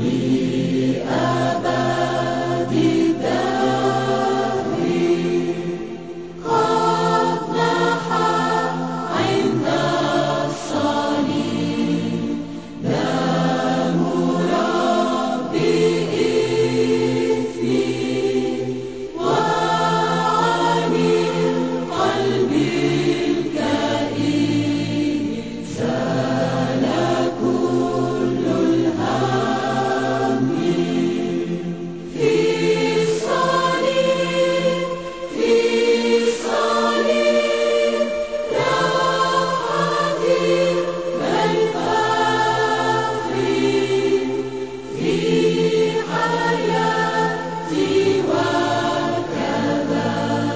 لأبد الدهر قد نحى عند الصليب دم ربي إثمي وعن القلب الكئيب زال كل الهم في الصليب في الصليب راحتي بل فخري في حياتي وكذا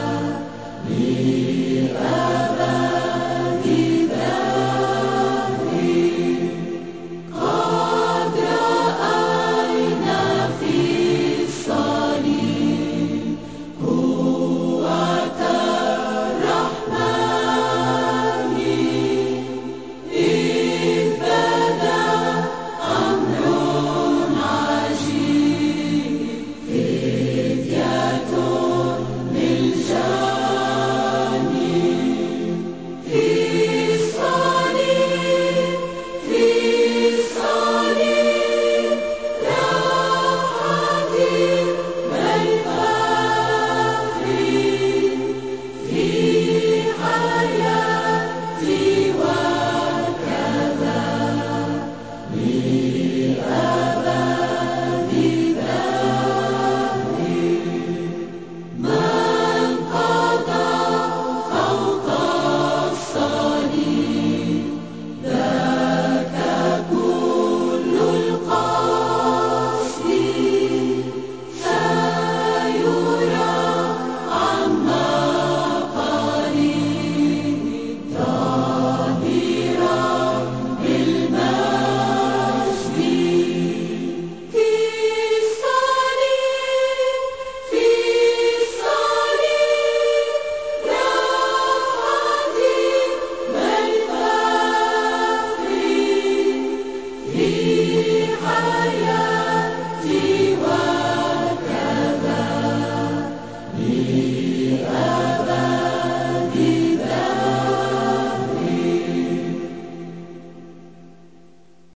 لأبد الدهر قد رأينا في الصليب قوة الرحمن إذ بدا أمر عجيب فدية للجاني في الصليب في الصليب راحتي بل فخري في حياتي وكذا لأبد الدهر من قضى فوق الصليب ذاك كل القصد سيرى عما قريب ظاهرا بالمجد في الصليب في الصليب راحتي بل فخري في حياتي وكذا لأبد